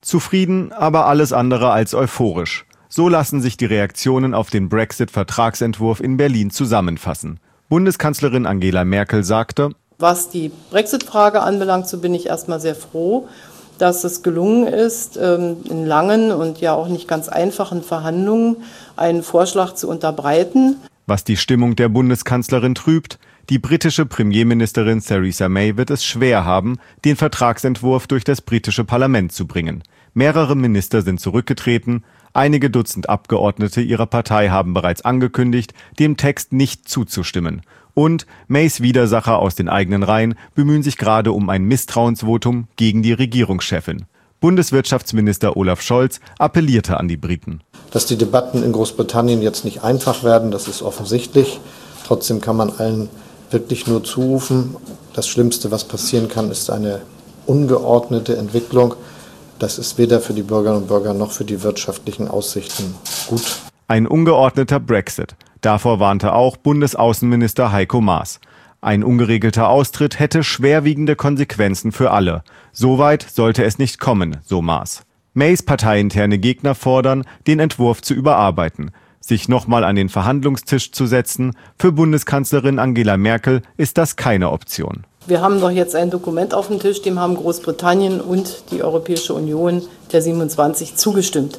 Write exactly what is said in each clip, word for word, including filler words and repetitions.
Zufrieden, aber alles andere als euphorisch. So lassen sich die Reaktionen auf den Brexit-Vertragsentwurf in Berlin zusammenfassen. Bundeskanzlerin Angela Merkel sagte: Was die Brexit-Frage anbelangt, so bin ich erstmal sehr froh, dass es gelungen ist, in langen und ja auch nicht ganz einfachen Verhandlungen einen Vorschlag zu unterbreiten. Was die Stimmung der Bundeskanzlerin trübt: Die britische Premierministerin Theresa May wird es schwer haben, den Vertragsentwurf durch das britische Parlament zu bringen. Mehrere Minister sind zurückgetreten, einige Dutzend Abgeordnete ihrer Partei haben bereits angekündigt, dem Text nicht zuzustimmen. Und Mays Widersacher aus den eigenen Reihen bemühen sich gerade um ein Misstrauensvotum gegen die Regierungschefin. Bundeswirtschaftsminister Olaf Scholz appellierte an die Briten. Dass die Debatten in Großbritannien jetzt nicht einfach werden, das ist offensichtlich. Trotzdem kann man allen wirklich nur zurufen, das Schlimmste, was passieren kann, ist eine ungeordnete Entwicklung. Das ist weder für die Bürgerinnen und Bürger noch für die wirtschaftlichen Aussichten gut. Ein ungeordneter Brexit. Davor warnte auch Bundesaußenminister Heiko Maas. Ein ungeregelter Austritt hätte schwerwiegende Konsequenzen für alle. Soweit sollte es nicht kommen, so Maas. Mays parteiinterne Gegner fordern, den Entwurf zu überarbeiten. Sich nochmal an den Verhandlungstisch zu setzen, für Bundeskanzlerin Angela Merkel ist das keine Option. Wir haben doch jetzt ein Dokument auf dem Tisch, dem haben Großbritannien und die Europäische Union der siebenundzwanzig zugestimmt.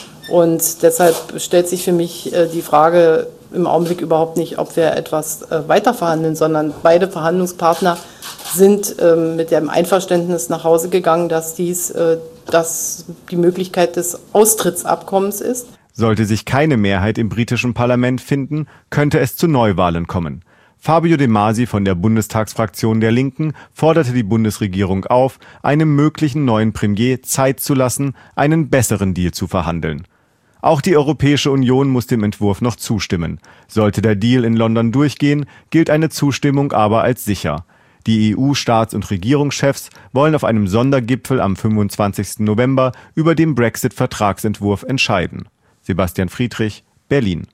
Und deshalb stellt sich für mich die Frage im Augenblick überhaupt nicht, ob wir etwas weiter verhandeln, sondern beide Verhandlungspartner sind mit dem Einverständnis nach Hause gegangen, dass dies dass die Möglichkeit des Austrittsabkommens ist. Sollte sich keine Mehrheit im britischen Parlament finden, könnte es zu Neuwahlen kommen. Fabio De Masi von der Bundestagsfraktion der Linken forderte die Bundesregierung auf, einem möglichen neuen Premier Zeit zu lassen, einen besseren Deal zu verhandeln. Auch die Europäische Union muss dem Entwurf noch zustimmen. Sollte der Deal in London durchgehen, gilt eine Zustimmung aber als sicher. Die E U-Staats- und Regierungschefs wollen auf einem Sondergipfel am fünfundzwanzigsten November über den Brexit-Vertragsentwurf entscheiden. Sebastian Friedrich, Berlin.